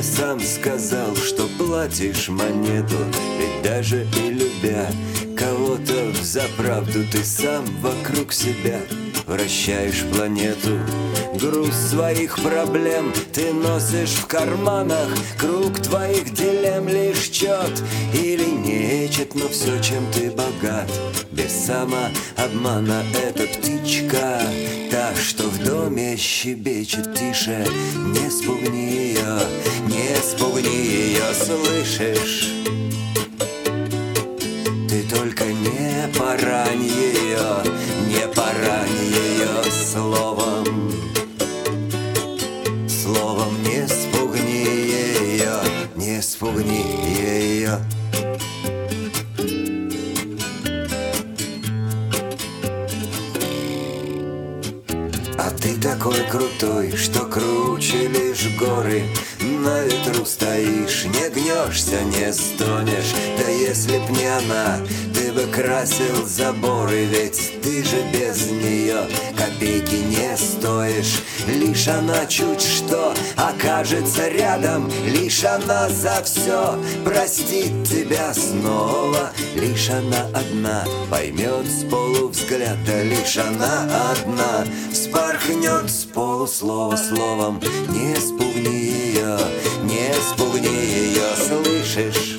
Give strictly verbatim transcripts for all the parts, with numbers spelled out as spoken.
мне сам сказал, что платишь монету. Ведь даже и любя кого-то взаправду, ты сам вокруг себя вращаешь планету. Груз своих проблем ты носишь в карманах, круг твоих дилемм лишь чет или нечет. Но все, чем ты богат, без самообмана, это птичка, та, что в доме щебечет тише. Не спугни ее, не спугни ее, слышишь? Ты только не порань ее, не порань ее словом. Словом не спугни ее, не спугни ее. А ты такой крутой, что круче лишь горы. На ветру стоишь, не гнешься, не стонешь. Да если б не она, ты бы красил заборы. Ведь ты же без нее копейки не стоишь. Лишь она чуть что окажется рядом, лишь она за все простит тебя снова. Лишь она одна поймет с полувзгляда, лишь она одна вспорхнет с полуслова словом. Не спугни ее, не спугни ее, слышишь?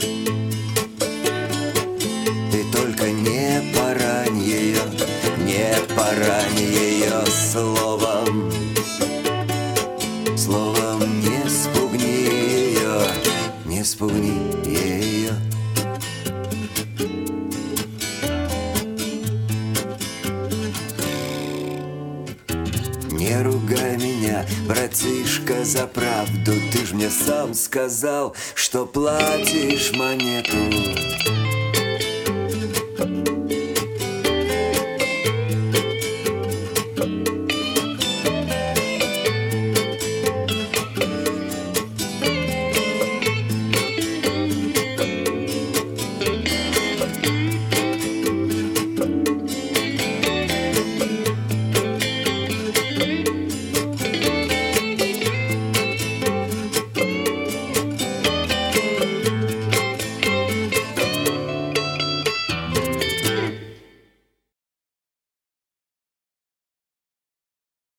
Ты только не порань ее, не порань ее словом. Словом не спугни ее, не спугни ее. Не ругай меня, братишка, за правду. Ты ж мне сам сказал, что платишь монету.